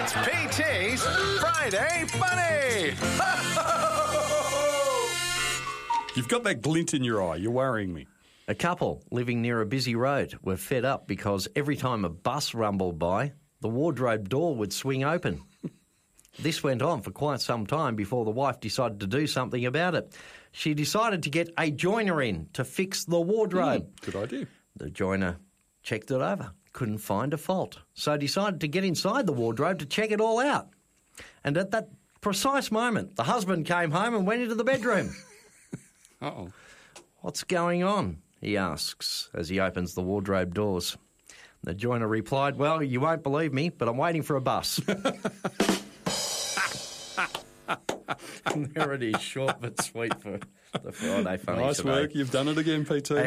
It's PT's Friday Funny. You've got that glint in your eye. You're worrying me. A couple living near a busy road were fed up because every time a bus rumbled by, the wardrobe door would swing open. This went on for quite some time before the wife decided to do something about it. She decided to get a joiner in to fix the wardrobe. Good idea. The joiner checked it over, couldn't find a fault, so decided to get inside the wardrobe to check it all out. And at that precise moment, the husband came home and went into the bedroom. Uh-oh. "What's going on?" he asks as he opens the wardrobe doors. The joiner replied, "Well, you won't believe me, but I'm waiting for a bus." And there it is, short but sweet for the Friday Funny Nice today. work. You've done it again, PT.